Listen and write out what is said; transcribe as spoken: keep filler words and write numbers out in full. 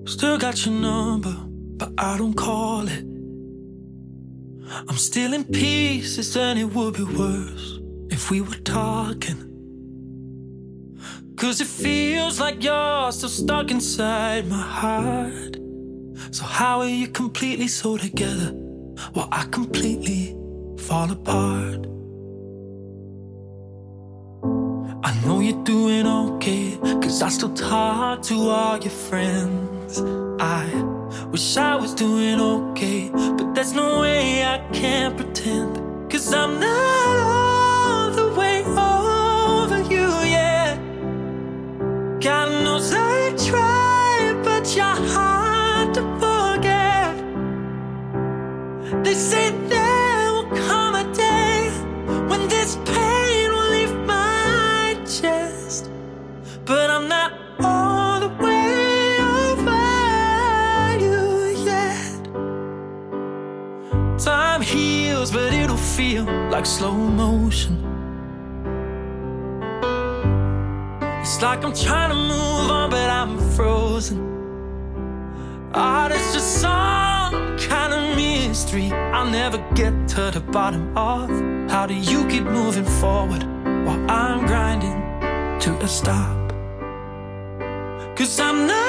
Still got your number, but I don't call it. I'm still in pieces and it would be worse if we were talking. Cause it feels like you're still stuck inside my heart. So how are you completely so together while I completely fall apart? I know you're doing okay, cause I still talk to all your friends. I wish I was doing okay, but there's no way I can pretend. Cause I'm not all the way over you yet. God knows I try, but you're hard to forget. They say there will come a day when this pain will leave my chest, but I'm not all the way over you yet. Time heals, but it'll feel like slow motion. It's like I'm trying to move on, but I'm frozen. Ah, there's just some kind of mystery I'll never get to the bottom of. How do you keep moving forward while I'm grinding to a stop? Cause I'm not